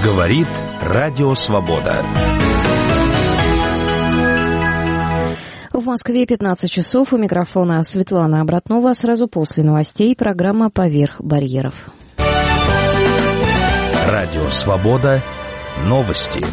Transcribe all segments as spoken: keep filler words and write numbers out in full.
Говорит Радио Свобода. В Москве пятнадцать часов. У микрофона Светлана Обратнова. Сразу после новостей программа «Поверх барьеров». Радио Свобода. Новости.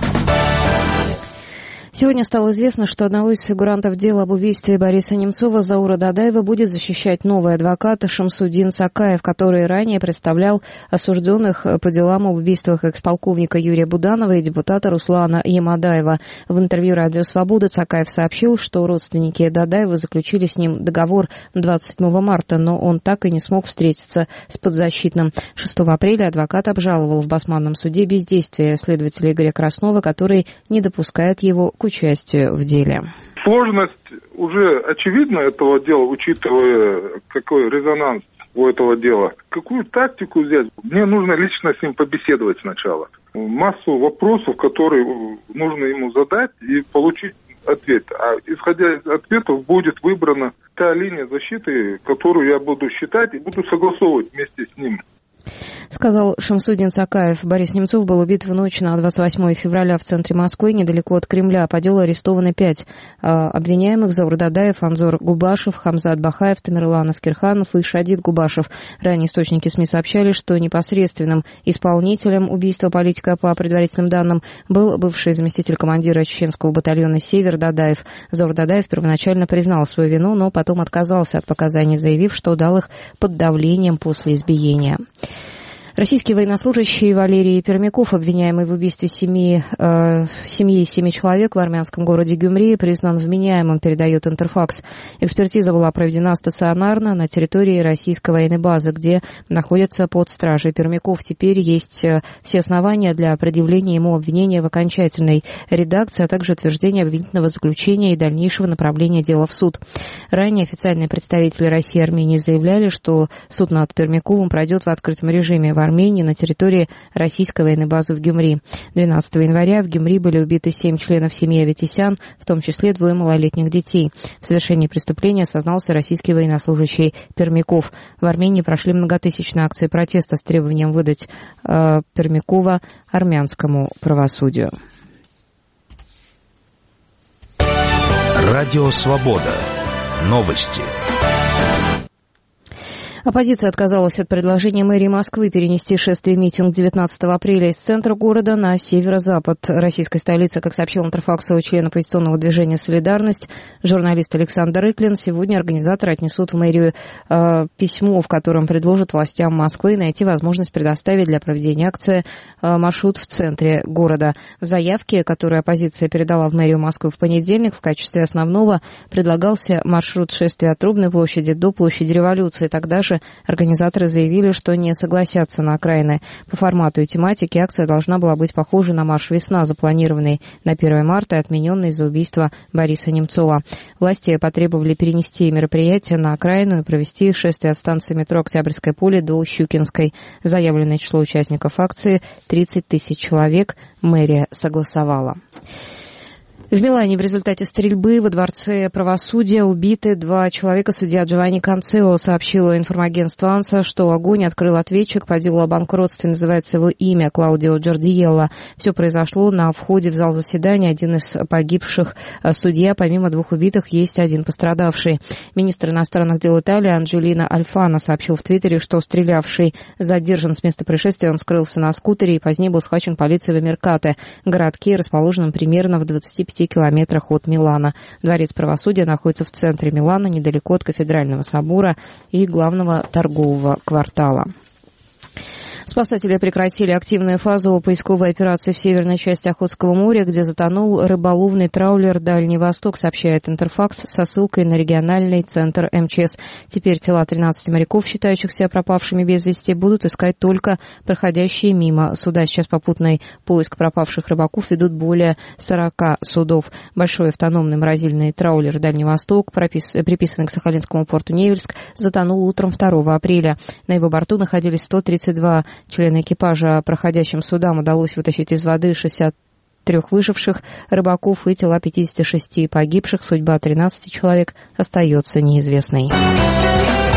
Сегодня стало известно, что одного из фигурантов дела об убийстве Бориса Немцова, Заура Дадаева, будет защищать новый адвокат Шамсудин Сакаев, который ранее представлял осужденных по делам об убийствах экс-полковника Юрия Буданова и депутата Руслана Ямадаева. В интервью «Радио Свобода» Сакаев сообщил, что родственники Дадаева заключили с ним договор двадцать седьмого марта, но он так и не смог встретиться с подзащитным. шестого апреля адвокат обжаловал в Басманном суде бездействие следователя Игоря Краснова, который не допускает его к участию в деле. Сложность уже очевидна этого дела, учитывая, какой резонанс у этого дела. Какую тактику взять? Мне нужно лично с ним побеседовать сначала. Массу вопросов, которые нужно ему задать и получить ответ. А исходя из ответов будет выбрана та линия защиты, которую я буду считать и буду согласовывать вместе с ним. Сказал Шамсудин Сакаев. Борис Немцов был убит в ночь на двадцать восьмое февраля в центре Москвы, недалеко от Кремля. По делу арестованы пять обвиняемых: Заур Дадаев, Анзор Губашев, Хамзат Бахаев, Тамерлан Аскерханов и Шадид Губашев. Ранее источники СМИ сообщали, что непосредственным исполнителем убийства политика, по предварительным данным, был бывший заместитель командира чеченского батальона «Север» Дадаев. Заур Дадаев первоначально признал свою вину, но потом отказался от показаний, заявив, что дал их под давлением после избиения. Российский военнослужащий Валерий Пермяков, обвиняемый в убийстве семи, э, семьи семи человек в армянском городе Гюмри, признан вменяемым, передает Интерфакс. Экспертиза была проведена стационарно на территории российской военной базы, где находится под стражей Пермяков. Теперь есть все основания для предъявления ему обвинения в окончательной редакции, а также утверждения обвинительного заключения и дальнейшего направления дела в суд. Ранее официальные представители России и Армении заявляли, что суд над Пермяковым пройдет в открытом режиме в Армении на территории российской военной базы в Гюмри. двенадцатого января в Гюмри были убиты семь членов семьи Аветисян, в том числе двое малолетних детей. В совершении преступления сознался российский военнослужащий Пермяков. В Армении прошли многотысячные акции протеста с требованием выдать э, Пермякова армянскому правосудию. Радио Свобода. Новости. Оппозиция отказалась от предложения мэрии Москвы перенести шествие-митинг девятнадцатого апреля из центра города на северо-запад российской столицы. Как сообщил Интерфаксу член оппозиционного движения «Солидарность», журналист Александр Иклин, сегодня организаторы отнесут в мэрию э, письмо, в котором предложат властям Москвы найти возможность предоставить для проведения акции э, маршрут в центре города. В заявке, которую оппозиция передала в мэрию Москвы в понедельник, в качестве основного предлагался маршрут шествия от Трубной площади до площади Революции. Тогда же организаторы заявили, что не согласятся на окраины. По формату и тематике акция должна была быть похожа на марш «Весна», запланированный на первое марта и отмененный из-за убийства Бориса Немцова. Власти потребовали перенести мероприятие на окраину и провести шествие от станции метро Октябрьское поле до Щукинской. Заявленное число участников акции – тридцать тысяч человек. Мэрия согласовала. В Милане в результате стрельбы во Дворце правосудия убиты два человека. Судья Джованни Канцео сообщила информагентству АНСА, что огонь открыл ответчик по делу о банкротстве. Называется его имя Клаудио Джордиелло. Все произошло на входе в зал заседания. Один из погибших судья. Помимо двух убитых, есть один пострадавший. Министр иностранных дел Италии Анджелино Альфано сообщил в Твиттере, что стрелявший задержан с места происшествия. Он скрылся на скутере и позднее был схвачен полицией в Меркате, городке, расположенном примерно в двадцати пяти километрах от Милана. Дворец правосудия находится в центре Милана, недалеко от Кафедрального собора и главного торгового квартала. Спасатели прекратили активную фазу поисковой операции в северной части Охотского моря, где затонул рыболовный траулер «Дальний Восток», сообщает Интерфакс со ссылкой на региональный центр эм че эс. Теперь тела тринадцати моряков, считающихся пропавшими без вести, будут искать только проходящие мимо суда. Сейчас попутный поиск пропавших рыбаков ведут более сорока судов. Большой автономный морозильный траулер «Дальний Восток», пропис... приписанный к Сахалинскому порту Невельск, затонул утром второго апреля. На его борту находились сто тридцать два члены экипажа. Проходящим судам удалось вытащить из воды шестьдесят трех выживших рыбаков и тела пятидесяти шести погибших. Судьба тринадцати человек остается неизвестной.